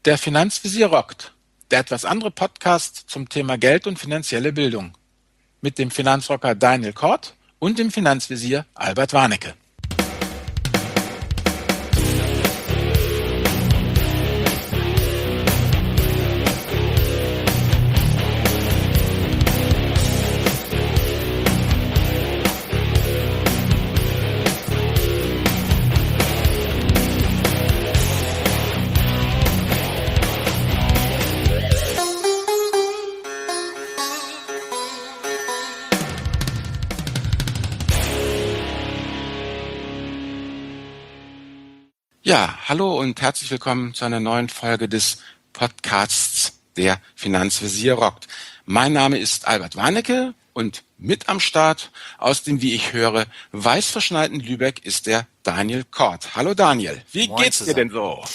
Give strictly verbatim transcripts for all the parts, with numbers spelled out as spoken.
Der Finanzvisier rockt, der etwas andere Podcast zum Thema Geld und finanzielle Bildung. Mit dem Finanzrocker Daniel Kort und dem Finanzvisier Albert Warnecke. Ja, hallo und herzlich willkommen zu einer neuen Folge des Podcasts Der Finanzvisier rockt. Mein Name ist Albert Warnecke und mit am Start aus dem, wie ich höre, weißverschneiten Lübeck ist der Daniel Kort. Hallo Daniel, wie Moin geht's zusammen. dir denn so?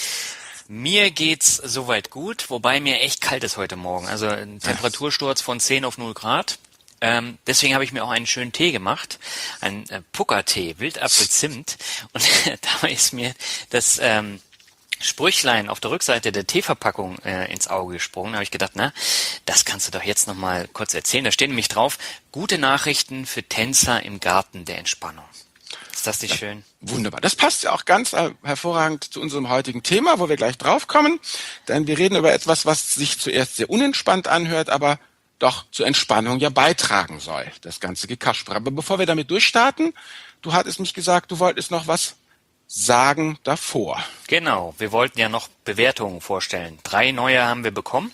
Mir geht's soweit gut, wobei mir echt kalt ist heute Morgen. Also ein Temperatursturz von zehn auf null Grad. Ähm, deswegen habe ich mir auch einen schönen Tee gemacht, einen äh, Puckertee, Wildapfelzimt. Und dabei ist mir das ähm, Sprüchlein auf der Rückseite der Teeverpackung äh, ins Auge gesprungen. Da habe ich gedacht, na, das kannst du doch jetzt nochmal kurz erzählen. Da steht nämlich drauf, gute Nachrichten für Tänzer im Garten der Entspannung. Ist das nicht schön? Wunderbar. Das passt ja auch ganz äh, hervorragend zu unserem heutigen Thema, wo wir gleich drauf kommen. Denn wir reden über etwas, was sich zuerst sehr unentspannt anhört, aber doch zur Entspannung ja beitragen soll, das ganze Gekasper. Aber bevor wir damit durchstarten, du hattest mich gesagt, du wolltest noch was sagen davor. Genau, wir wollten ja noch Bewertungen vorstellen. Drei neue haben wir bekommen.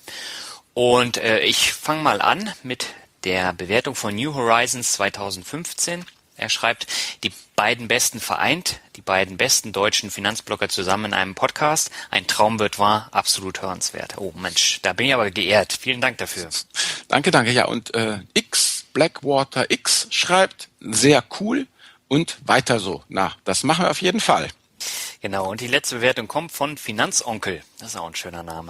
Und äh, ich fange mal an mit der Bewertung von New Horizons zwanzig fünfzehn. Er schreibt, die beiden Besten vereint, die beiden besten deutschen Finanzblogger zusammen in einem Podcast. Ein Traum wird wahr, absolut hörenswert. Oh Mensch, da bin ich aber geehrt. Vielen Dank dafür. Danke, danke. Ja, und äh, X, Blackwater X schreibt, sehr cool und weiter so. Na, das machen wir auf jeden Fall. Genau, und die letzte Bewertung kommt von Finanzonkel. Das ist auch ein schöner Name.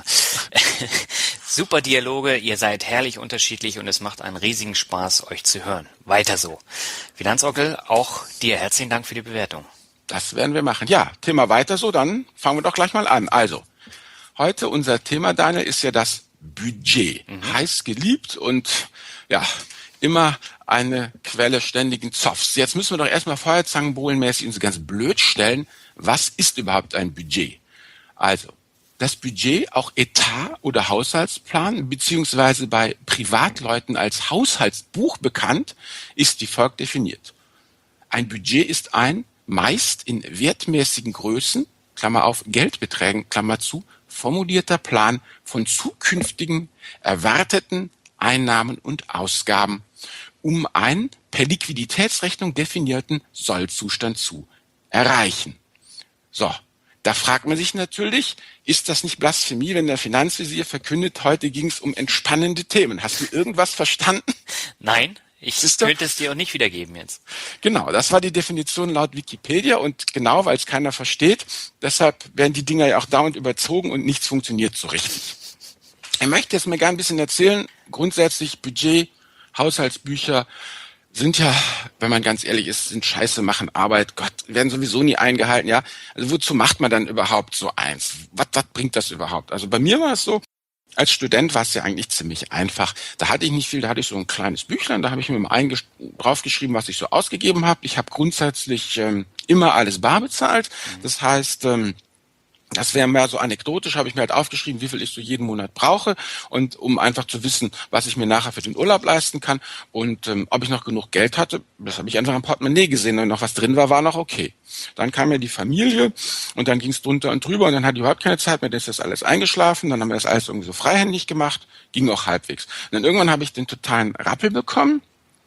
Super Dialoge, ihr seid herrlich unterschiedlich und es macht einen riesigen Spaß, euch zu hören. Weiter so. Finanzonkel, auch dir herzlichen Dank für die Bewertung. Das werden wir machen. Ja, Thema weiter so, dann fangen wir doch gleich mal an. Also, heute unser Thema, Daniel, ist ja das Budget. Mhm. Heiß geliebt und ja, immer eine Quelle ständigen Zoffs. Jetzt müssen wir doch erstmal feuerzangenbowlenmäßig uns ganz blöd stellen. Was ist überhaupt ein Budget? Also, das Budget, auch Etat oder Haushaltsplan, beziehungsweise bei Privatleuten als Haushaltsbuch bekannt, ist wie folgt definiert. Ein Budget ist ein meist in wertmäßigen Größen, Klammer auf, Geldbeträgen, Klammer zu, formulierter Plan von zukünftigen, erwarteten Einnahmen und Ausgaben, um einen per Liquiditätsrechnung definierten Sollzustand zu erreichen. So, da fragt man sich natürlich, ist das nicht Blasphemie, wenn der Finanzvisier verkündet, heute ging es um entspannende Themen. Hast du irgendwas verstanden? Nein, ich könnte es dir auch nicht wiedergeben jetzt. Genau, das war die Definition laut Wikipedia und genau, weil es keiner versteht, deshalb werden die Dinger ja auch dauernd überzogen und nichts funktioniert so richtig. Ich möchte jetzt mal gerne ein bisschen erzählen, grundsätzlich Budget, Haushaltsbücher sind ja, wenn man ganz ehrlich ist, sind Scheiße, machen Arbeit, Gott, werden sowieso nie eingehalten, ja. Also wozu macht man dann überhaupt so eins? Was, was bringt das überhaupt? Also bei mir war es so, als Student war es ja eigentlich ziemlich einfach. Da hatte ich nicht viel, da hatte ich so ein kleines Büchlein, da habe ich mir mal eingesch- draufgeschrieben, was ich so ausgegeben habe. Ich habe grundsätzlich ähm, immer alles bar bezahlt. Das heißt, ähm, das wäre mehr so anekdotisch, habe ich mir halt aufgeschrieben, wie viel ich so jeden Monat brauche und um einfach zu wissen, was ich mir nachher für den Urlaub leisten kann und ähm, ob ich noch genug Geld hatte, das habe ich einfach am Portemonnaie gesehen. Wenn noch was drin war, war noch okay. Dann kam ja die Familie und dann ging es drunter und drüber und dann hatte ich überhaupt keine Zeit mehr, dann ist das alles eingeschlafen, dann haben wir das alles irgendwie so freihändig gemacht, ging auch halbwegs. Und dann irgendwann habe ich den totalen Rappel bekommen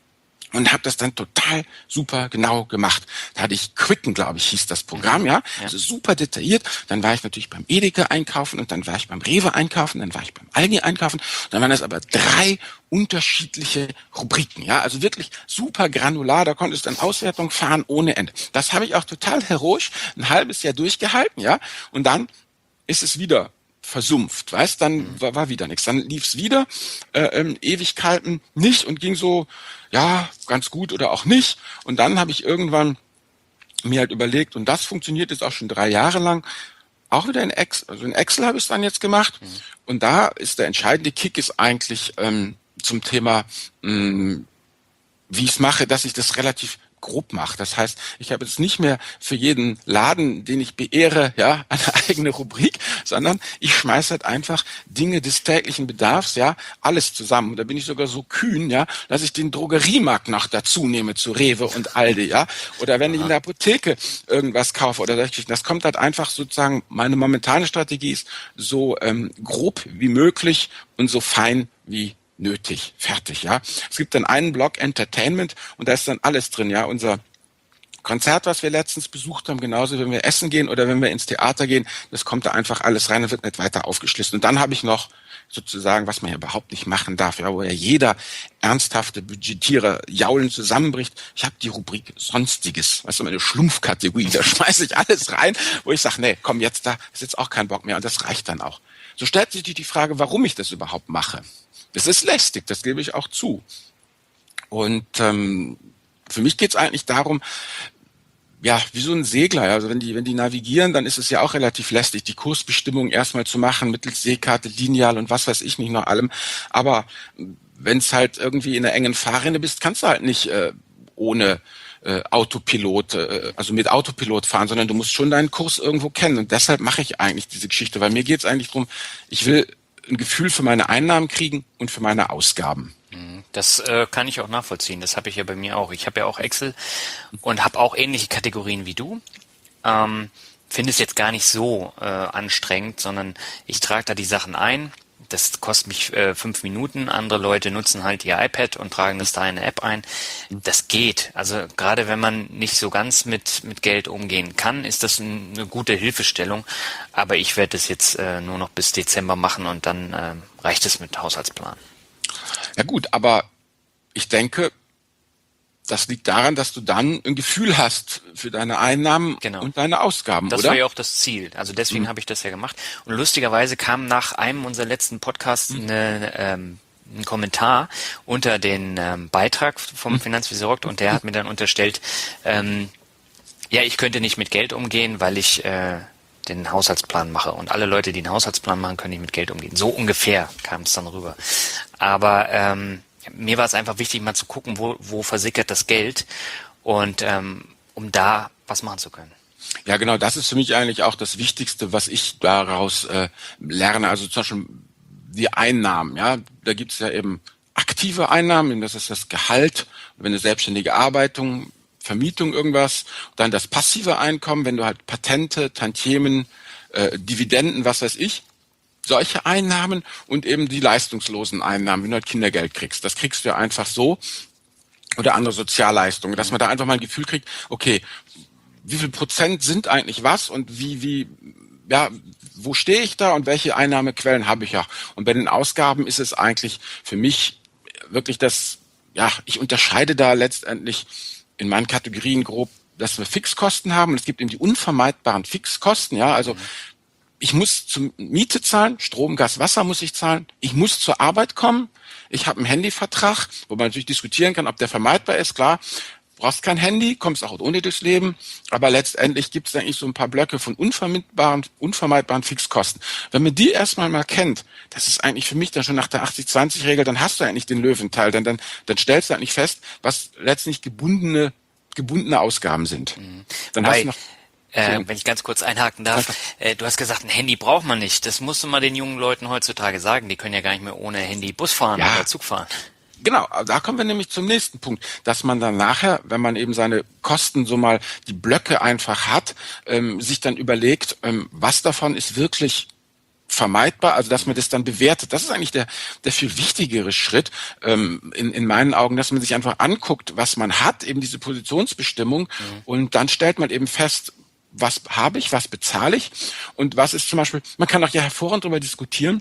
und habe das dann total super genau gemacht. Da hatte ich Quicken, glaube ich, hieß das Programm, ja. Ja. Also super detailliert. Dann war ich natürlich beim Edeka einkaufen und dann war ich beim Rewe einkaufen, dann war ich beim Aldi einkaufen. Dann waren das aber drei unterschiedliche Rubriken, ja. Also wirklich super granular. Da konntest du dann Auswertung fahren ohne Ende. Das habe ich auch total heroisch ein halbes Jahr durchgehalten, ja. Und dann ist es wieder versumpft, weißt, dann war, war wieder nichts. Dann lief's wieder äh, ähm, Ewigkeiten nicht und ging so, ja, ganz gut oder auch nicht. Und dann habe ich irgendwann mir halt überlegt, und das funktioniert jetzt auch schon drei Jahre lang, auch wieder in Excel, also in Excel habe ich es dann jetzt gemacht. Mhm. Und da ist der entscheidende Kick ist eigentlich ähm, zum Thema, mh, wie ich es mache, dass ich das relativ grob mache. Das heißt, ich habe jetzt nicht mehr für jeden Laden, den ich beehre, ja, eine eigene Rubrik, sondern ich schmeiße halt einfach Dinge des täglichen Bedarfs, ja, alles zusammen. Und da bin ich sogar so kühn, ja, dass ich den Drogeriemarkt noch dazu nehme zu Rewe und Aldi, ja. Oder wenn Aha. ich in der Apotheke irgendwas kaufe oder solche Geschichten. Das kommt halt einfach sozusagen, meine momentane Strategie ist so ähm, grob wie möglich und so fein wie nötig, fertig, ja. Es gibt dann einen Block Entertainment und da ist dann alles drin, ja. Unser Konzert, was wir letztens besucht haben, genauso wenn wir essen gehen oder wenn wir ins Theater gehen, das kommt da einfach alles rein und wird nicht weiter aufgeschlüsselt. Und dann habe ich noch sozusagen, was man ja überhaupt nicht machen darf, ja, wo ja jeder ernsthafte Budgetierer jaulen zusammenbricht. Ich habe die Rubrik Sonstiges, weißt du, meine Schlumpfkategorie, da schmeiße ich alles rein, wo ich sage, nee, komm, jetzt da ist jetzt auch kein Bock mehr und das reicht dann auch. So stellt sich die Frage, warum ich das überhaupt mache. Das ist lästig, das gebe ich auch zu. Und ähm, für mich geht es eigentlich darum, ja, wie so ein Segler. Also wenn die, wenn die navigieren, dann ist es ja auch relativ lästig, die Kursbestimmung erstmal zu machen, mittels Seekarte, Lineal und was weiß ich nicht noch allem. Aber wenn es halt irgendwie in einer engen Fahrrinne bist, kannst du halt nicht äh, ohne äh, Autopilot, äh, also mit Autopilot fahren, sondern du musst schon deinen Kurs irgendwo kennen. Und deshalb mache ich eigentlich diese Geschichte, weil mir geht es eigentlich darum, ich will ein Gefühl für meine Einnahmen kriegen und für meine Ausgaben. Das äh, kann ich auch nachvollziehen. Das habe ich ja bei mir auch. Ich habe ja auch Excel und habe auch ähnliche Kategorien wie du. Ähm, finde es jetzt gar nicht so äh, anstrengend, sondern ich trage da die Sachen ein. Das kostet mich äh, fünf Minuten. Andere Leute nutzen halt ihr iPad und tragen das da in eine App ein. Das geht. Also gerade wenn man nicht so ganz mit mit Geld umgehen kann, ist das ein, eine gute Hilfestellung. Aber ich werde das jetzt äh, nur noch bis Dezember machen und dann äh, reicht es mit Haushaltsplan. Ja gut, aber ich denke, das liegt daran, dass du dann ein Gefühl hast für deine Einnahmen genau. und deine Ausgaben, das oder? Das war ja auch das Ziel. Also deswegen mhm. habe ich das ja gemacht. Und lustigerweise kam nach einem unserer letzten Podcasts mhm. eine, ähm, ein Kommentar unter den ähm, Beitrag vom mhm. Finanzvisor und der hat mir dann unterstellt, ähm, ja, ich könnte nicht mit Geld umgehen, weil ich äh, den Haushaltsplan mache. Und alle Leute, die einen Haushaltsplan machen, können nicht mit Geld umgehen. So ungefähr kam es dann rüber. Aber ähm, mir war es einfach wichtig, mal zu gucken, wo, wo versickert das Geld und ähm, um da was machen zu können. Ja, genau, das ist für mich eigentlich auch das Wichtigste, was ich daraus äh, lerne. Also zum Beispiel die Einnahmen, ja, da gibt es ja eben aktive Einnahmen, das ist das Gehalt, wenn eine selbstständige Arbeitung, Vermietung, irgendwas, dann das passive Einkommen, wenn du halt Patente, Tantiemen, äh, Dividenden, was weiß ich, solche Einnahmen und eben die leistungslosen Einnahmen, wenn du halt Kindergeld kriegst. Das kriegst du ja einfach so oder andere Sozialleistungen, dass man da einfach mal ein Gefühl kriegt, okay, wie viel Prozent sind eigentlich was und wie, wie, ja, wo stehe ich da und welche Einnahmequellen habe ich ja. Und bei den Ausgaben ist es eigentlich für mich wirklich das, ja, ich unterscheide da letztendlich in meinen Kategorien grob, dass wir Fixkosten haben und es gibt eben die unvermeidbaren Fixkosten, ja, also ich muss zum Miete zahlen, Strom, Gas, Wasser muss ich zahlen. Ich muss zur Arbeit kommen. Ich habe einen Handyvertrag, wo man natürlich diskutieren kann, ob der vermeidbar ist. Klar, brauchst kein Handy, kommst auch ohne durchs Leben. Aber letztendlich gibt es eigentlich so ein paar Blöcke von unvermeidbaren, unvermeidbaren Fixkosten. Wenn man die erstmal mal kennt, das ist eigentlich für mich dann schon nach der achtzig zwanzig Regel, dann hast du eigentlich den Löwenteil. Dann, dann, dann stellst du eigentlich fest, was letztlich gebundene, gebundene Ausgaben sind. Mhm. Dann Wobei, hast du noch Äh, wenn ich ganz kurz einhaken darf, äh, du hast gesagt, ein Handy braucht man nicht. Das musst du mal den jungen Leuten heutzutage sagen. Die können ja gar nicht mehr ohne Handy Bus fahren ja. oder Zug fahren. Genau, da kommen wir nämlich zum nächsten Punkt, dass man dann nachher, wenn man eben seine Kosten so mal die Blöcke einfach hat, ähm, sich dann überlegt, ähm, was davon ist wirklich vermeidbar, also dass man das dann bewertet. Das ist eigentlich der der viel wichtigere Schritt ähm, in in meinen Augen, dass man sich einfach anguckt, was man hat, eben diese Positionsbestimmung mhm. und dann stellt man eben fest, was habe ich, was bezahle ich und was ist zum Beispiel, man kann auch ja hervorragend darüber diskutieren,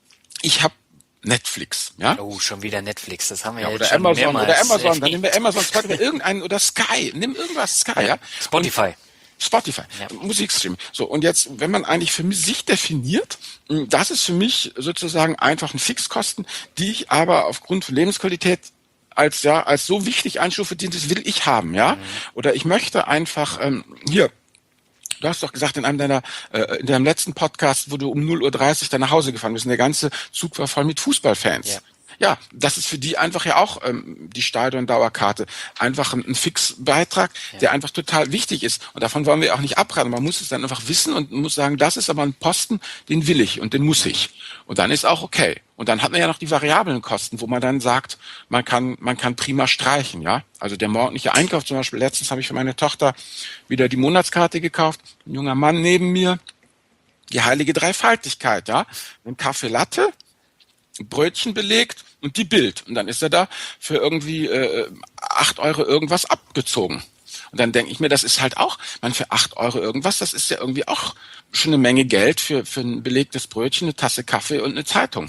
ich habe Netflix, ja? Oh, schon wieder Netflix, das haben wir ja, ja oder jetzt schon Amazon, mehrmals. Oder Amazon, dann nehmen wir Amazon, Spotify, irgendeinen, oder Sky, nimm irgendwas Sky, ja? Spotify. Und Spotify, ja. Musikstream. So, und jetzt, wenn man eigentlich für sich definiert, das ist für mich sozusagen einfach ein Fixkosten, die ich aber aufgrund von Lebensqualität als ja als so wichtig einstufe, das will ich haben, ja? Mhm. Oder ich möchte einfach ähm, hier Du hast doch gesagt in einem deiner, äh, in deinem letzten Podcast, wo du um null Uhr dreißig dann nach Hause gefahren bist, und der ganze Zug war voll mit Fußballfans. Ja. Ja, das ist für die einfach ja auch ähm, die Stadion-Dauerkarte. Einfach ein, ein Fixbeitrag, ja. der einfach total wichtig ist. Und davon wollen wir auch nicht abraten. Man muss es dann einfach wissen und muss sagen, das ist aber ein Posten, den will ich und den muss ich. Und dann ist auch okay. Und dann hat man ja noch die variablen Kosten, wo man dann sagt, man kann, man kann prima streichen, ja. Also der morgendliche Einkauf zum Beispiel. Letztens habe ich für meine Tochter wieder die Monatskarte gekauft. Ein junger Mann neben mir. Die heilige Dreifaltigkeit, ja. Ein Kaffee Latte, ein Brötchen belegt und die Bild. Und dann ist er da für irgendwie äh, acht Euro irgendwas abgezogen. Und dann denke ich mir, das ist halt auch, man für acht Euro irgendwas, das ist ja irgendwie auch schon eine Menge Geld für, für ein belegtes Brötchen, eine Tasse Kaffee und eine Zeitung.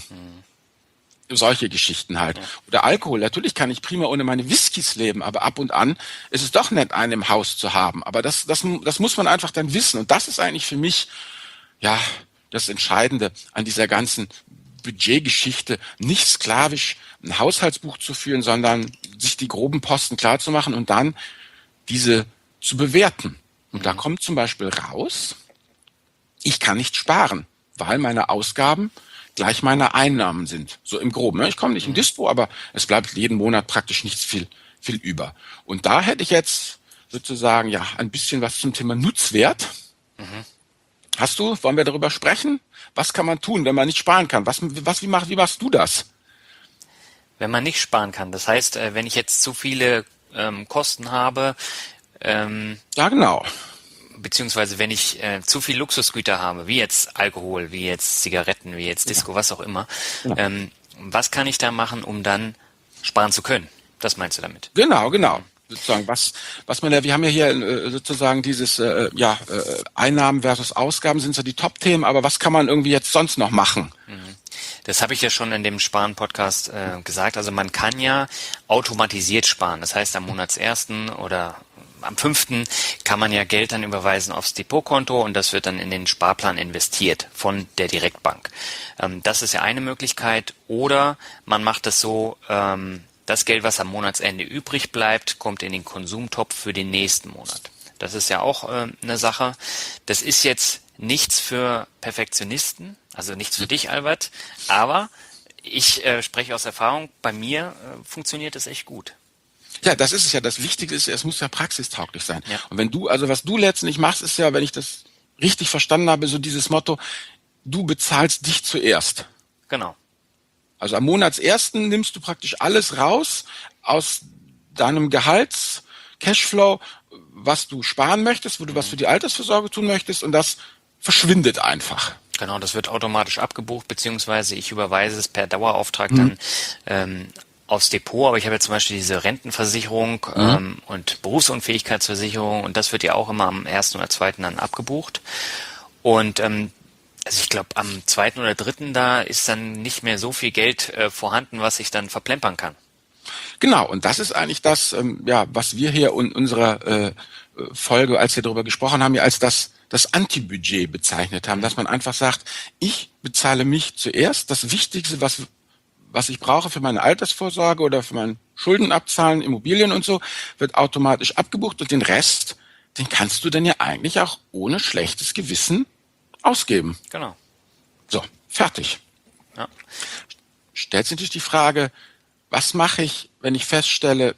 Mhm. Solche Geschichten halt. Ja. Oder Alkohol. Natürlich kann ich prima ohne meine Whiskys leben, aber ab und an ist es doch nett, einen im Haus zu haben. Aber das, das, das muss man einfach dann wissen. Und das ist eigentlich für mich, ja, das Entscheidende an dieser ganzen Budgetgeschichte, nicht sklavisch ein Haushaltsbuch zu führen, sondern sich die groben Posten klar zu machen und dann diese zu bewerten. Und mhm. da kommt zum Beispiel raus, ich kann nicht sparen, weil meine Ausgaben gleich meine Einnahmen sind. So im Groben. Ich komme nicht in Dispo, aber es bleibt jeden Monat praktisch nichts viel, viel über. Und da hätte ich jetzt sozusagen ja ein bisschen was zum Thema Nutzwert. Mhm. Hast du, wollen wir darüber sprechen? Was kann man tun, wenn man nicht sparen kann? Was, was, wie, mach, wie machst du das? Wenn man nicht sparen kann, das heißt, wenn ich jetzt zu viele ähm, Kosten habe, ähm, ja genau, beziehungsweise wenn ich äh, zu viel Luxusgüter habe, wie jetzt Alkohol, wie jetzt Zigaretten, wie jetzt Disco, ja. was auch immer, ja. ähm, was kann ich da machen, um dann sparen zu können? Das meinst du damit? Genau, genau. Sozusagen, was, was man ja, wir haben ja hier äh, sozusagen dieses, äh, ja, äh, Einnahmen versus Ausgaben sind so die Top-Themen, aber was kann man irgendwie jetzt sonst noch machen? Das habe ich ja schon in dem Sparen-Podcast äh, gesagt. Also man kann ja automatisiert sparen. Das heißt, am Monatsersten oder am fünften kann man ja Geld dann überweisen aufs Depotkonto und das wird dann in den Sparplan investiert von der Direktbank. Ähm, das ist ja eine Möglichkeit. Oder man macht es so, ähm, das Geld, was am Monatsende übrig bleibt, kommt in den Konsumtopf für den nächsten Monat. Das ist ja auch äh, eine Sache. Das ist jetzt nichts für Perfektionisten, also nichts für dich, Albert, aber ich äh, spreche aus Erfahrung, bei mir äh, funktioniert es echt gut. Ja, das ist es ja. Das Wichtige ist, es muss ja praxistauglich sein. Ja. Und wenn du, also was du letztendlich machst, ist ja, wenn ich das richtig verstanden habe, so dieses Motto, du bezahlst dich zuerst. Genau. Also am Monatsersten nimmst du praktisch alles raus aus deinem Gehalts, Cashflow, was du sparen möchtest, wo du mhm. was für die Altersvorsorge tun möchtest und das verschwindet einfach. Genau, das wird automatisch abgebucht, beziehungsweise ich überweise es per Dauerauftrag mhm. dann ähm, aufs Depot, aber ich habe ja zum Beispiel diese Rentenversicherung mhm. ähm, und Berufsunfähigkeitsversicherung und das wird ja auch immer am ersten oder zweiten dann abgebucht. Und ähm, also ich glaube, am zweiten oder dritten da ist dann nicht mehr so viel Geld äh, vorhanden, was ich dann verplempern kann. Genau, und das ist eigentlich das, ähm, ja, was wir hier in unserer äh, Folge, als wir darüber gesprochen haben, ja als das, das Anti-Budget bezeichnet haben, dass man einfach sagt, ich bezahle mich zuerst, das Wichtigste, was was ich brauche für meine Altersvorsorge oder für mein Schuldenabzahlen, Immobilien und so, wird automatisch abgebucht und den Rest, den kannst du dann ja eigentlich auch ohne schlechtes Gewissen ausgeben. Genau. So, fertig. Ja. Stellt sich natürlich die Frage, was mache ich, wenn ich feststelle,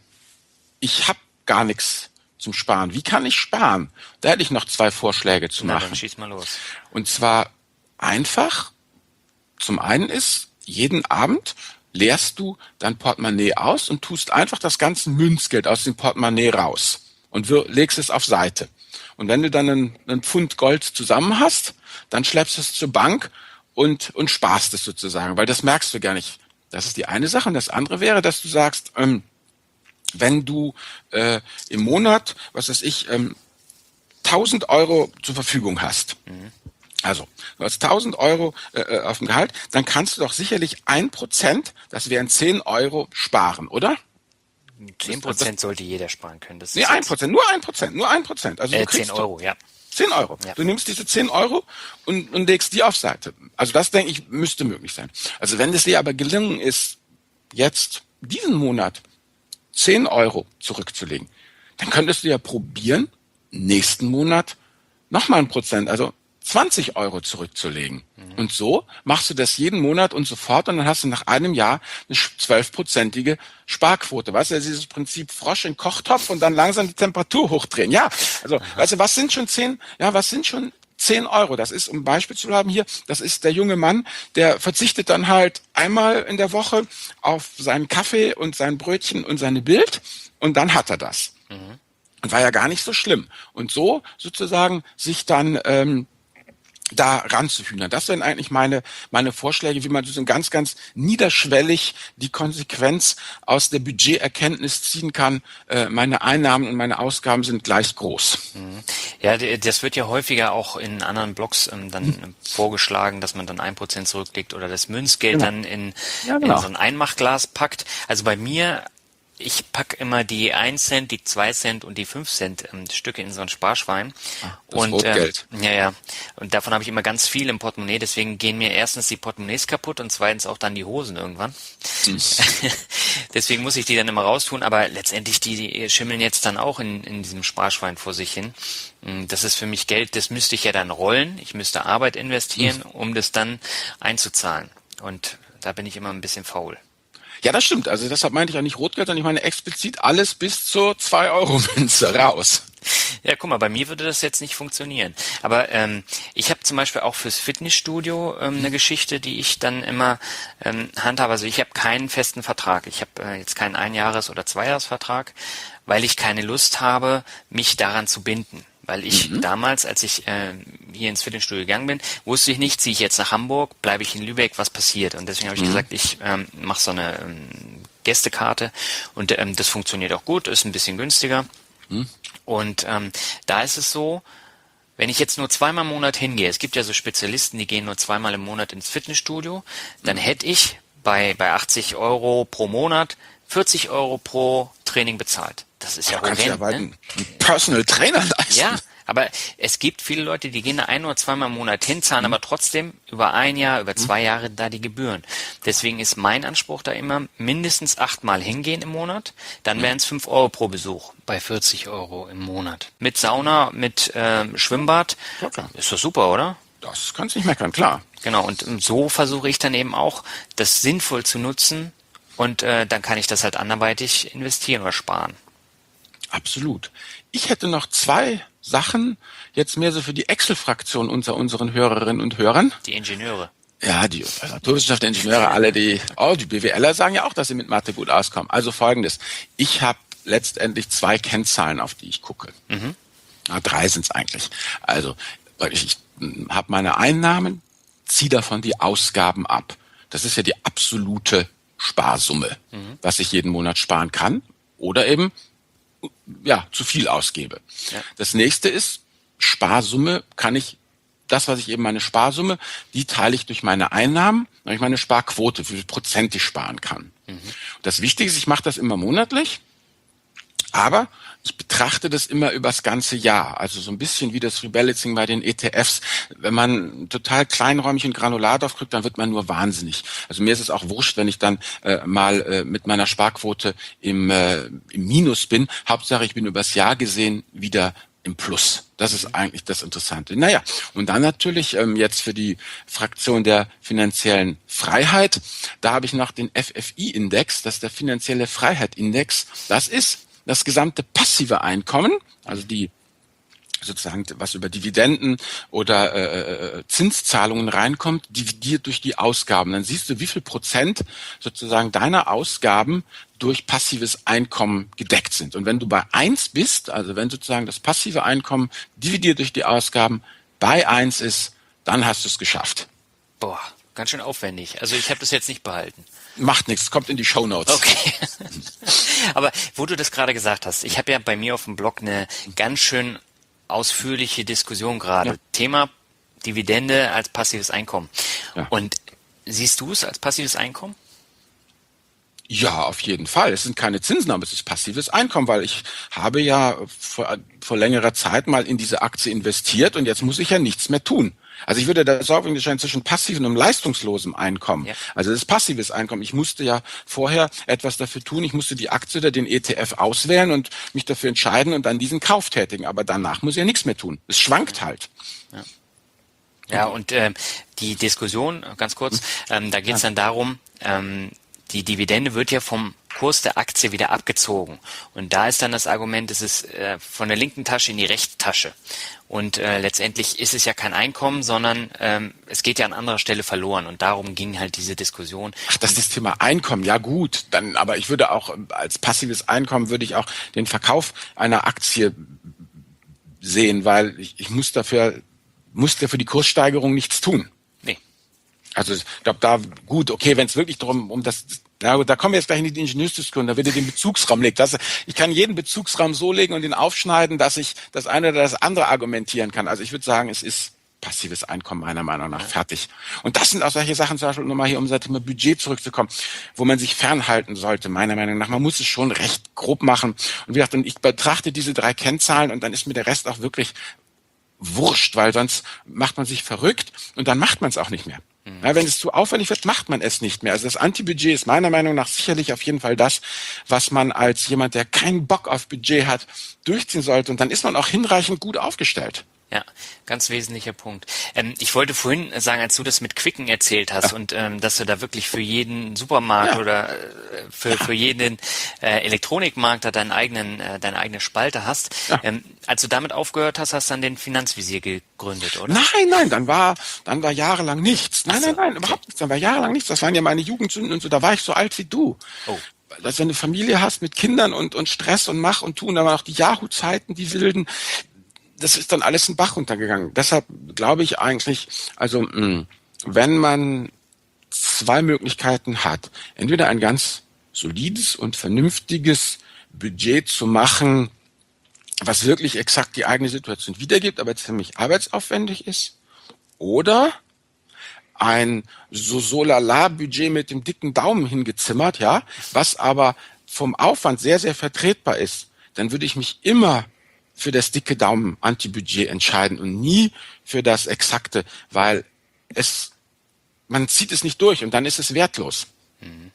ich habe gar nichts zum Sparen? Wie kann ich sparen? Da hätte ich noch zwei Vorschläge zu Na, machen. Dann schieß mal los. Und zwar einfach, zum einen ist, jeden Abend leerst du dein Portemonnaie aus und tust einfach das ganze Münzgeld aus dem Portemonnaie raus und wir, legst es auf Seite. Und wenn du dann einen, einen Pfund Gold zusammen hast, dann schleppst du es zur Bank und, und sparst es sozusagen, weil das merkst du gar nicht. Das ist die eine Sache. Und das andere wäre, dass du sagst, ähm, wenn du äh, im Monat, was weiß ich, ähm, tausend Euro zur Verfügung hast, mhm. also du hast tausend Euro äh, auf dem Gehalt, dann kannst du doch sicherlich ein Prozent, das wären zehn Euro, sparen, oder? Zehn Prozent sollte jeder sparen können. Das ist nee, ein Prozent, nur ein Prozent, nur ein Prozent. Also äh, du kriegst zehn Euro, ja. Zehn Euro. Ja. Du nimmst diese zehn Euro und, und legst die auf Seite. Also das, denke ich, müsste möglich sein. Also wenn es dir aber gelungen ist, jetzt diesen Monat zehn Euro zurückzulegen, dann könntest du ja probieren, nächsten Monat nochmal ein Prozent, also zwanzig Euro zurückzulegen. Mhm. Und so machst du das jeden Monat und sofort und dann hast du nach einem Jahr eine zwölfprozentige Sparquote. Weißt du, das ist dieses Prinzip Frosch in Kochtopf und dann langsam die Temperatur hochdrehen. Ja, also, Aha. weißt du, was sind schon zehn, ja, was sind schon zehn Euro? Das ist, um ein Beispiel zu haben hier, das ist der junge Mann, der verzichtet dann halt einmal in der Woche auf seinen Kaffee und sein Brötchen und seine Bild und dann hat er das. Mhm. Und war ja gar nicht so schlimm. Und so sozusagen sich dann ähm, da ranzuhühnern. Das sind eigentlich meine meine Vorschläge, wie man so ganz, ganz niederschwellig die Konsequenz aus der Budgeterkenntnis ziehen kann. Äh, meine Einnahmen und meine Ausgaben sind gleich groß. Ja, das wird ja häufiger auch in anderen Blogs ähm, dann hm. vorgeschlagen, dass man dann ein Prozent zurücklegt oder das Münzgeld genau. dann in, ja, genau. in so ein Einmachglas packt. Also bei mir... Ich pack immer die ein Cent, die zwei Cent und die fünf Cent ähm, Stücke in so ein Sparschwein. Ah, das und Rotgeld. Ähm, ja, ja. Und davon habe ich immer ganz viel im Portemonnaie. Deswegen gehen mir erstens die Portemonnaies kaputt und zweitens auch dann die Hosen irgendwann. Hm. Deswegen muss ich die dann immer raustun. Aber letztendlich, die, die schimmeln jetzt dann auch in, in diesem Sparschwein vor sich hin. Das ist für mich Geld, das müsste ich ja dann rollen. Ich müsste Arbeit investieren, hm. um das dann einzuzahlen. Und da bin ich immer ein bisschen faul. Ja, das stimmt. Also deshalb meinte ich auch nicht Rotgeld, sondern ich meine explizit alles bis zur zwei Euro Münze raus. Ja, guck mal, bei mir würde das jetzt nicht funktionieren. Aber ähm, ich habe zum Beispiel auch fürs Fitnessstudio ähm, eine Geschichte, die ich dann immer ähm, handhabe. Also ich habe keinen festen Vertrag. Ich habe äh, jetzt keinen Einjahres- oder Zweijahresvertrag, weil ich keine Lust habe, mich daran zu binden. Weil ich mhm. damals, als ich äh, hier ins Fitnessstudio gegangen bin, wusste ich nicht, ziehe ich jetzt nach Hamburg, bleibe ich in Lübeck, was passiert. Und deswegen habe ich mhm. gesagt, ich ähm, mache so eine ähm, Gästekarte und ähm, das funktioniert auch gut, ist ein bisschen günstiger. Mhm. Und ähm, da ist es so, wenn ich jetzt nur zweimal im Monat hingehe, es gibt ja so Spezialisten, die gehen nur zweimal im Monat ins Fitnessstudio, dann mhm. hätte ich bei, bei achtzig Euro pro Monat vierzig Euro pro Training bezahlt. Das ist ja horrend, ja ne? einen Personal Trainer leisten. Ja, aber es gibt viele Leute, die gehen da ein oder zweimal im Monat hin, zahlen mhm. aber trotzdem über ein Jahr, über zwei mhm. Jahre da die Gebühren. Deswegen ist mein Anspruch da immer mindestens achtmal hingehen im Monat, dann mhm. wären es fünf Euro pro Besuch bei vierzig Euro im Monat. Mit Sauna, mit ähm, Schwimmbad, okay. Ist doch super, oder? Das kannst du nicht meckern, klar. Genau, und so versuche ich dann eben auch, das sinnvoll zu nutzen und äh, dann kann ich das halt anderweitig investieren oder sparen. Absolut. Ich hätte noch zwei Sachen, jetzt mehr so für die Excel-Fraktion unter unseren Hörerinnen und Hörern. Die Ingenieure. Ja, die Naturwissenschaftler, Ingenieure, alle die, oh, die BWLer sagen ja auch, dass sie mit Mathe gut auskommen. Also Folgendes. Ich habe letztendlich zwei Kennzahlen, auf die ich gucke. Mhm. Ja, drei sind es eigentlich. Also ich, ich habe meine Einnahmen, ziehe davon die Ausgaben ab. Das ist ja die absolute Sparsumme, mhm. was ich jeden Monat sparen kann oder eben ja, zu viel ausgebe. Ja. Das nächste ist, Sparsumme kann ich, das, was ich eben meine Sparsumme, die teile ich durch meine Einnahmen, durch meine Sparquote, wie viel Prozent ich sparen kann. Mhm. Das Wichtige ist, ich mache das immer monatlich, aber ich betrachte das immer übers ganze Jahr. Also so ein bisschen wie das Rebalancing bei den E T Fs. Wenn man total kleinräumig und granular drauf kriegt, dann wird man nur wahnsinnig. Also mir ist es auch wurscht, wenn ich dann äh, mal äh, mit meiner Sparquote im, äh, im Minus bin. Hauptsache, ich bin übers Jahr gesehen wieder im Plus. Das ist eigentlich das Interessante. Naja, und dann natürlich ähm, jetzt für die Fraktion der finanziellen Freiheit, da habe ich noch den F F I-Index, das ist der finanzielle Freiheit-Index. Das ist das gesamte passive Einkommen, also die sozusagen, was über Dividenden oder äh, Zinszahlungen reinkommt, dividiert durch die Ausgaben. Dann siehst du, wie viel Prozent sozusagen deiner Ausgaben durch passives Einkommen gedeckt sind. Und wenn du bei eins bist, also wenn sozusagen das passive Einkommen dividiert durch die Ausgaben bei eins ist, dann hast du es geschafft. Boah, ganz schön aufwendig. Also ich habe das jetzt nicht behalten. Macht nichts, kommt in die Shownotes. Okay. Aber wo du das gerade gesagt hast, ich habe ja bei mir auf dem Blog eine ganz schön ausführliche Diskussion gerade. Ja. Thema Dividende als passives Einkommen. Ja. Und siehst du es als passives Einkommen? Ja, auf jeden Fall. Es sind keine Zinsen, aber es ist passives Einkommen, weil ich habe ja vor, vor längerer Zeit mal in diese Aktie investiert und jetzt muss ich ja nichts mehr tun. Also ich würde da sorgen unterscheiden zwischen passivem und leistungslosem Einkommen. Ja. Also das ist passives Einkommen. Ich musste ja vorher etwas dafür tun. Ich musste die Aktie oder den E T F auswählen und mich dafür entscheiden und dann diesen Kauf tätigen. Aber danach muss ich ja nichts mehr tun. Es schwankt halt. Ja. Ja, und äh, die Diskussion, ganz kurz, ähm, da geht es dann darum, ähm, die Dividende wird ja vom Kurs der Aktie wieder abgezogen. Und da ist dann das Argument, es ist äh, von der linken Tasche in die rechte Tasche. Und äh, letztendlich ist es ja kein Einkommen, sondern ähm, es geht ja an anderer Stelle verloren. Und darum ging halt diese Diskussion. Ach, das ist das Thema Einkommen. Ja gut, dann, aber ich würde auch als passives Einkommen würde ich auch den Verkauf einer Aktie sehen, weil ich, ich muss dafür muss dafür die Kurssteigerung nichts tun. Nee. Also ich glaube da, gut, okay, wenn es wirklich darum, um das, na, da kommen wir jetzt gleich in die Ingenieursdiskussion, da wird ihr den Bezugsraum legt. Das, ich kann jeden Bezugsraum so legen und ihn aufschneiden, dass ich das eine oder das andere argumentieren kann. Also ich würde sagen, es ist passives Einkommen meiner Meinung nach fertig. Und das sind auch solche Sachen, zum Beispiel, um nochmal hier um das Thema Budget zurückzukommen, wo man sich fernhalten sollte, meiner Meinung nach. Man muss es schon recht grob machen. Und wie gesagt, und ich betrachte diese drei Kennzahlen und dann ist mir der Rest auch wirklich wurscht, weil sonst macht man sich verrückt und dann macht man es auch nicht mehr. Mhm. Ja, wenn es zu aufwendig wird, macht man es nicht mehr. Also das Antibudget ist meiner Meinung nach sicherlich auf jeden Fall das, was man als jemand, der keinen Bock auf Budget hat, durchziehen sollte. Und dann ist man auch hinreichend gut aufgestellt. Ja, ganz wesentlicher Punkt. Ähm, ich wollte vorhin sagen, als du das mit Quicken erzählt hast ja. und ähm, dass du da wirklich für jeden Supermarkt ja. oder äh, für, ja. für jeden äh, Elektronikmarkt da deinen eigenen, äh, deine eigene Spalte hast. Ja. Ähm, als du damit aufgehört hast, hast du dann den Finanzvisier gegründet, oder? Nein, nein, dann war dann war jahrelang nichts. Nein, so, nein, nein, okay. überhaupt nichts. Dann war jahrelang nichts. Das waren ja meine Jugendsünden und so. Da war ich so alt wie du. Oh. Dass wenn du eine Familie hast mit Kindern und und Stress und Mach und Tun, da waren auch die Yahoo-Zeiten, die wilden. Das ist dann alles in den Bach runtergegangen. Deshalb glaube ich eigentlich, also mh, wenn man zwei Möglichkeiten hat, entweder ein ganz solides und vernünftiges Budget zu machen, was wirklich exakt die eigene Situation wiedergibt, aber ziemlich arbeitsaufwendig ist, oder ein so solala-Budget mit dem dicken Daumen hingezimmert, ja, was aber vom Aufwand sehr, sehr vertretbar ist, dann würde ich mich immer für das dicke Daumen Antibudget entscheiden und nie für das Exakte, weil es, man zieht es nicht durch und dann ist es wertlos. Mhm.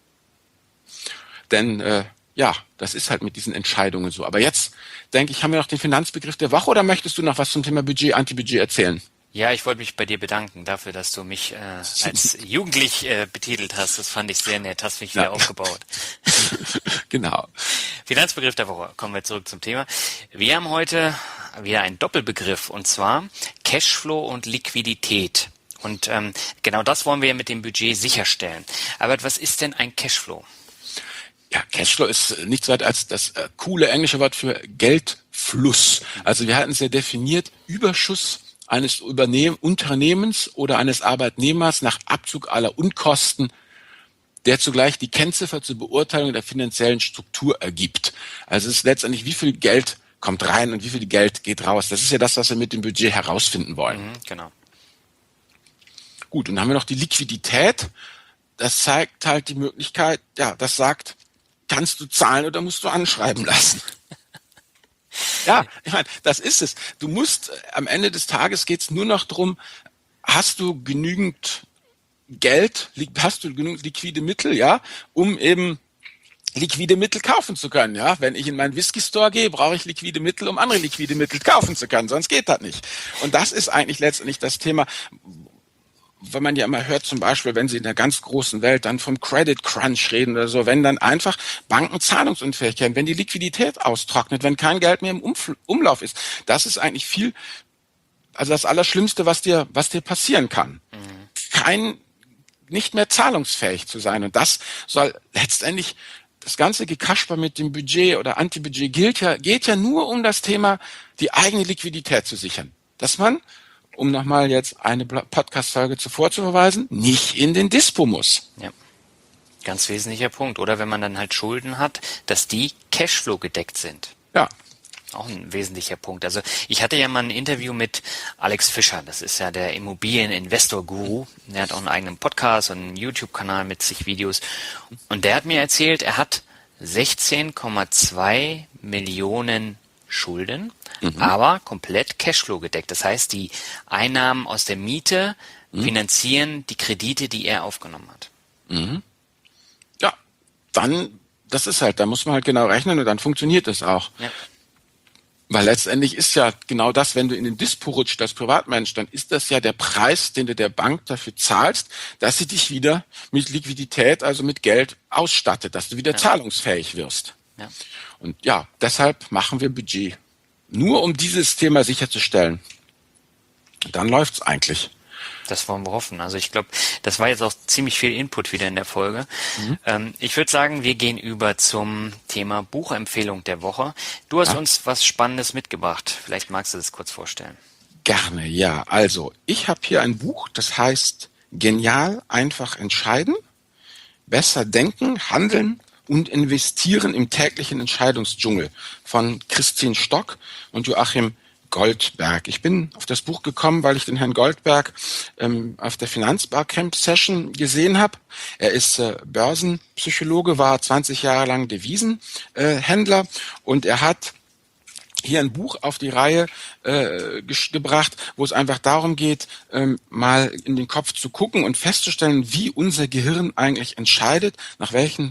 Denn, äh, ja, das ist halt mit diesen Entscheidungen so. Aber jetzt, denke ich, haben wir noch den Finanzbegriff der Woche oder möchtest du noch was zum Thema Budget, Antibudget erzählen? Ja, ich wollte mich bei dir bedanken dafür, dass du mich äh, als jugendlich äh, betitelt hast. Das fand ich sehr nett, hast mich wieder ja. aufgebaut. Genau. Finanzbegriff der Woche. Kommen wir zurück zum Thema. Wir haben heute wieder einen Doppelbegriff, und zwar Cashflow und Liquidität. Und ähm, genau das wollen wir mit dem Budget sicherstellen. Aber was ist denn ein Cashflow? Ja, Cashflow ist nichts weiter als das äh, coole englische Wort für Geldfluss. Also wir hatten es ja definiert, Überschuss eines Übernehmen, Unternehmens oder eines Arbeitnehmers nach Abzug aller Unkosten, der zugleich die Kennziffer zur Beurteilung der finanziellen Struktur ergibt. Also es ist letztendlich, wie viel Geld kommt rein und wie viel Geld geht raus. Das ist ja das, was wir mit dem Budget herausfinden wollen. Mhm, genau. Gut, und dann haben wir noch die Liquidität. Das zeigt halt die Möglichkeit, ja, das sagt, kannst du zahlen oder musst du anschreiben lassen. Ja, ich meine, das ist es. Du musst, am Ende des Tages geht's nur noch drum, hast du genügend Geld, hast du genügend liquide Mittel, ja, um eben liquide Mittel kaufen zu können, ja. Wenn ich in meinen Whisky-Store gehe, brauche ich liquide Mittel, um andere liquide Mittel kaufen zu können, sonst geht das nicht. Und das ist eigentlich letztendlich das Thema, wenn man ja immer hört, zum Beispiel, wenn sie in der ganz großen Welt dann vom Credit Crunch reden oder so, wenn dann einfach Banken zahlungsunfähig werden, wenn die Liquidität austrocknet, wenn kein Geld mehr im Umf- Umlauf ist, das ist eigentlich viel, also das Allerschlimmste, was dir, was dir passieren kann. Mhm. Kein, nicht mehr zahlungsfähig zu sein. Und das soll letztendlich, das ganze Gekasper mit dem Budget oder Antibudget gilt ja, geht ja nur um das Thema, die eigene Liquidität zu sichern. Dass man, um nochmal jetzt eine Podcast-Folge zuvor zu verweisen, nicht in den Dispo muss. Ja, ganz wesentlicher Punkt. Oder wenn man dann halt Schulden hat, dass die Cashflow gedeckt sind. Ja. Auch ein wesentlicher Punkt. Also ich hatte ja mal ein Interview mit Alex Fischer, das ist ja der Immobilieninvestor-Guru. Der hat auch einen eigenen Podcast und einen YouTube-Kanal mit zig Videos. Und der hat mir erzählt, er hat sechzehn Komma zwei Millionen Schulden, Mhm. aber komplett Cashflow gedeckt. Das heißt, die Einnahmen aus der Miete Mhm. finanzieren die Kredite, die er aufgenommen hat. Mhm. Ja, dann, das ist halt, da muss man halt genau rechnen und dann funktioniert das auch. Ja. Weil letztendlich ist ja genau das, wenn du in den Dispo rutscht als Privatmensch, dann ist das ja der Preis, den du der Bank dafür zahlst, dass sie dich wieder mit Liquidität, also mit Geld ausstattet, dass du wieder Ja. zahlungsfähig wirst. Ja. Und ja, deshalb machen wir Budget. Nur um dieses Thema sicherzustellen. Dann läuft's eigentlich. Das wollen wir hoffen. Also ich glaube, das war jetzt auch ziemlich viel Input wieder in der Folge. Mhm. Ähm, ich würde sagen, wir gehen über zum Thema Buchempfehlung der Woche. Du hast Ja. uns was Spannendes mitgebracht. Vielleicht magst du das kurz vorstellen. Gerne, ja. Also, ich habe hier ein Buch, das heißt Genial, einfach entscheiden, besser denken, handeln und investieren im täglichen Entscheidungsdschungel von Christine Stock und Joachim Goldberg. Ich bin auf das Buch gekommen, weil ich den Herrn Goldberg ähm, auf der Finanzbarcamp-Session gesehen habe. Er ist äh, Börsenpsychologe, war zwanzig Jahre lang Devisenhändler äh, und er hat hier ein Buch auf die Reihe äh, gebracht, wo es einfach darum geht, ähm, mal in den Kopf zu gucken und festzustellen, wie unser Gehirn eigentlich entscheidet, nach welchen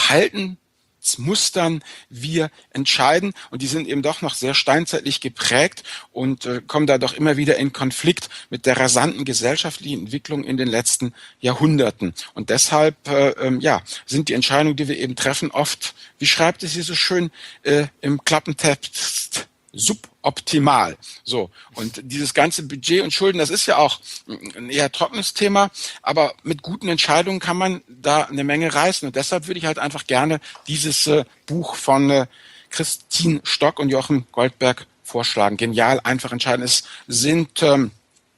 Verhaltensmustern wir entscheiden. Und die sind eben doch noch sehr steinzeitlich geprägt und äh, kommen da doch immer wieder in Konflikt mit der rasanten gesellschaftlichen Entwicklung in den letzten Jahrhunderten. Und deshalb äh, ähm, ja, sind die Entscheidungen, die wir eben treffen, oft, wie schreibt es hier so schön äh, im Klappentext, suboptimal. So. Und dieses ganze Budget und Schulden, das ist ja auch ein eher trockenes Thema, aber mit guten Entscheidungen kann man da eine Menge reißen. Und deshalb würde ich halt einfach gerne dieses äh, Buch von äh, Christine Stock und Joachim Goldberg vorschlagen. Genial, einfach entscheiden. Es sind, ähm,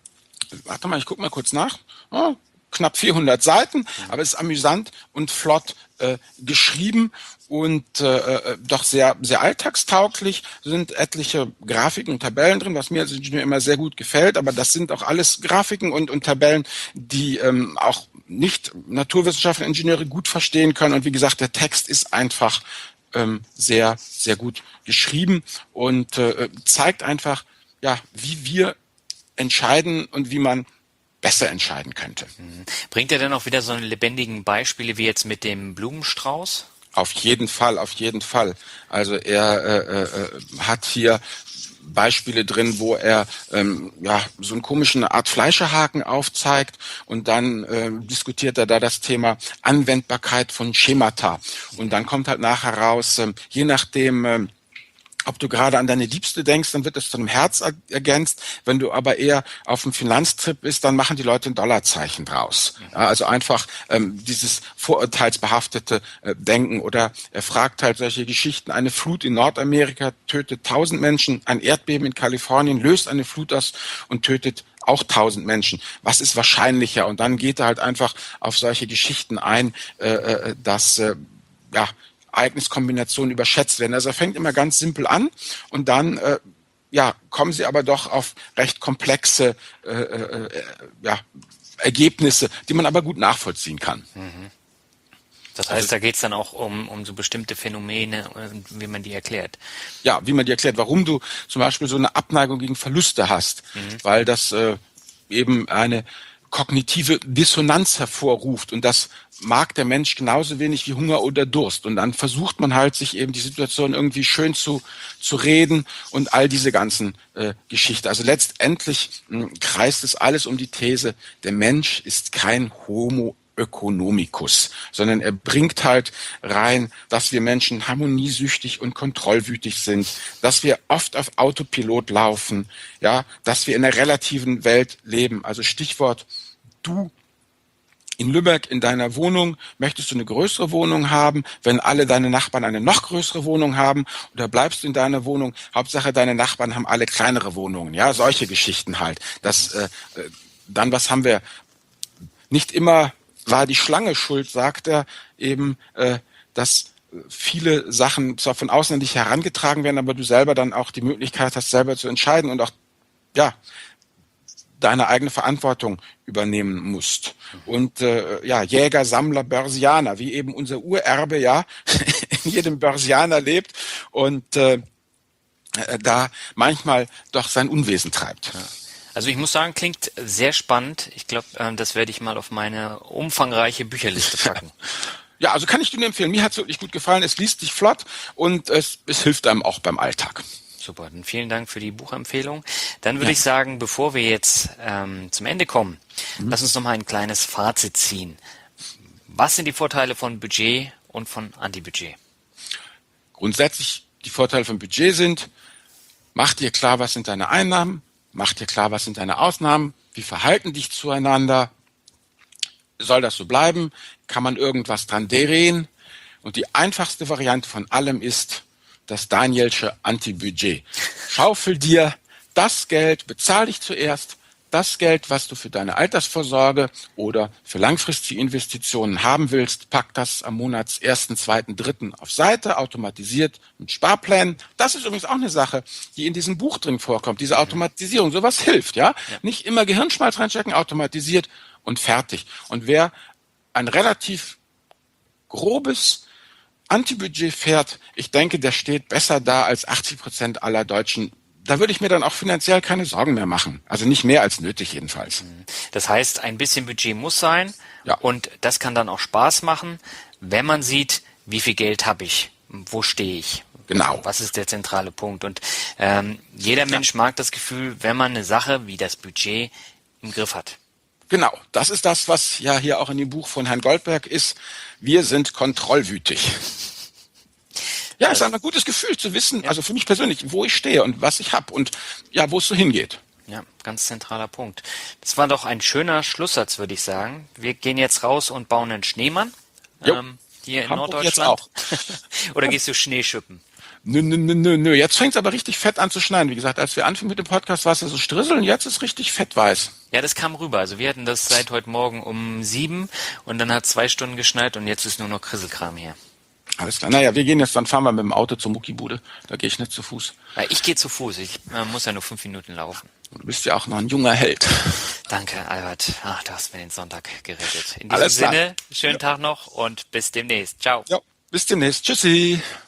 warte mal, ich gucke mal kurz nach. Oh, knapp vierhundert Seiten, aber es ist amüsant und flott äh, geschrieben und äh, doch sehr sehr alltagstauglich. Sind etliche Grafiken und Tabellen drin, was mir als Ingenieur immer sehr gut gefällt, aber das sind auch alles Grafiken und, und Tabellen, die ähm, auch nicht Naturwissenschaftler, Ingenieure gut verstehen können. Und wie gesagt, der Text ist einfach ähm, sehr, sehr gut geschrieben und äh, zeigt einfach, ja, wie wir entscheiden und wie man besser entscheiden könnte. Bringt er denn auch wieder so eine lebendigen Beispiele wie jetzt mit dem Blumenstrauß? Auf jeden Fall, auf jeden Fall. Also er äh, äh, hat hier Beispiele drin, wo er ähm, ja so einen komischen Art Fleischerhaken aufzeigt und dann äh, diskutiert er da das Thema Anwendbarkeit von Schemata. Und dann kommt halt nachher raus, äh, je nachdem, äh, ob du gerade an deine Liebste denkst, dann wird das zu einem Herz ergänzt. Wenn du aber eher auf dem Finanztrip bist, dann machen die Leute ein Dollarzeichen draus. Ja, also einfach ähm, dieses vorurteilsbehaftete äh, Denken. Oder er fragt halt solche Geschichten. Eine Flut in Nordamerika tötet tausend Menschen. Ein Erdbeben in Kalifornien löst eine Flut aus und tötet auch tausend Menschen. Was ist wahrscheinlicher? Und dann geht er halt einfach auf solche Geschichten ein, äh, dass äh, ja Ereigniskombinationen überschätzt werden. Also er fängt immer ganz simpel an und dann äh, ja, kommen sie aber doch auf recht komplexe äh, äh, ja, Ergebnisse, die man aber gut nachvollziehen kann. Mhm. Das heißt, also, da geht es dann auch um, um so bestimmte Phänomene und wie man die erklärt. Ja, wie man die erklärt, warum du zum Beispiel so eine Abneigung gegen Verluste hast, mhm. weil das äh, eben eine kognitive Dissonanz hervorruft und das mag der Mensch genauso wenig wie Hunger oder Durst und dann versucht man halt, sich eben die Situation irgendwie schön zu zu reden und all diese ganzen äh, Geschichten. Also letztendlich mh, kreist es alles um die These, der Mensch ist kein Homo Ökonomikus, sondern er bringt halt rein, dass wir Menschen harmoniesüchtig und kontrollwütig sind, dass wir oft auf Autopilot laufen, ja, dass wir in einer relativen Welt leben. Also Stichwort, du in Lübeck in deiner Wohnung, möchtest du eine größere Wohnung haben, wenn alle deine Nachbarn eine noch größere Wohnung haben, oder bleibst du in deiner Wohnung, Hauptsache deine Nachbarn haben alle kleinere Wohnungen, ja, solche Geschichten halt. Das, äh, dann, was haben wir, nicht immer war die Schlange schuld, sagt er eben, äh, dass viele Sachen zwar von außen an dich herangetragen werden, aber du selber dann auch die Möglichkeit hast, selber zu entscheiden und auch, ja, deine eigene Verantwortung übernehmen musst. Und äh, ja, Jäger, Sammler, Börsianer, wie eben unser Urerbe ja in jedem Börsianer lebt. Und äh, äh, da manchmal doch sein Unwesen treibt. Ja. Also ich muss sagen, klingt sehr spannend. Ich glaube, äh, das werde ich mal auf meine umfangreiche Bücherliste packen. Ja, also kann ich dir nur empfehlen. Mir hat es wirklich gut gefallen. Es liest sich flott und es, es hilft einem auch beim Alltag. Super, dann vielen Dank für die Buchempfehlung. Dann würde Ja. ich sagen, bevor wir jetzt ähm, zum Ende kommen, Mhm. lass uns noch mal ein kleines Fazit ziehen. Was sind die Vorteile von Budget und von Antibudget? Grundsätzlich die Vorteile von Budget sind, mach dir klar, was sind deine Einnahmen, mach dir klar, was sind deine Ausnahmen, wie verhalten dich zueinander, soll das so bleiben, kann man irgendwas dran drehen? Und die einfachste Variante von allem ist das Danielsche Anti-Budget. Schaufel dir das Geld, bezahl dich zuerst, das Geld, was du für deine Altersvorsorge oder für langfristige Investitionen haben willst, pack das am Monats ersten, zweiten, dritten auf Seite, automatisiert mit Sparplänen. Das ist übrigens auch eine Sache, die in diesem Buch drin vorkommt, diese Automatisierung. Sowas hilft, ja? Ja. Nicht immer Gehirnschmalz reinstecken, automatisiert und fertig. Und wer ein relativ grobes Antibudget fährt, ich denke, der steht besser da als achtzig Prozent aller Deutschen. Da würde ich mir dann auch finanziell keine Sorgen mehr machen. Also nicht mehr als nötig jedenfalls. Das heißt, ein bisschen Budget muss sein, Ja. und das kann dann auch Spaß machen, wenn man sieht, wie viel Geld habe ich, wo stehe ich. Genau. Was ist der zentrale Punkt? Und ähm, jeder Mensch mag das Gefühl, wenn man eine Sache wie das Budget im Griff hat. Genau, das ist das, was ja hier auch in dem Buch von Herrn Goldberg ist. Wir sind kontrollwütig. Ja, es ist ein gutes Gefühl zu wissen, also für mich persönlich, wo ich stehe und was ich habe und ja, wo es so hingeht. Ja, ganz zentraler Punkt. Das war doch ein schöner Schlusssatz, würde ich sagen. Wir gehen jetzt raus und bauen einen Schneemann. Jo. Ähm, hier in Hamburg jetzt Norddeutschland. auch. Oder gehst du Schneeschippen? Nö, nö, nö, nö, nö. Jetzt fängt es aber richtig fett an zu schneien. Wie gesagt, als wir anfingen mit dem Podcast, war es ja so strisseln, jetzt ist richtig fettweiß. Ja, das kam rüber. Also wir hatten das seit heute Morgen um sieben und dann hat zwei Stunden geschneit und jetzt ist nur noch Krisselkram hier. Alles klar. Naja, wir gehen jetzt, dann fahren wir mit dem Auto zur Muckibude. Da gehe ich nicht zu Fuß. Ja, ich gehe zu Fuß. Ich äh, muss ja nur fünf Minuten laufen. Du bist ja auch noch ein junger Held. Danke, Albert. Ach, du hast mir den Sonntag gerettet. In diesem Alles klar. Sinne, schönen Tag noch und bis demnächst. Ciao. Ja, bis demnächst. Tschüssi.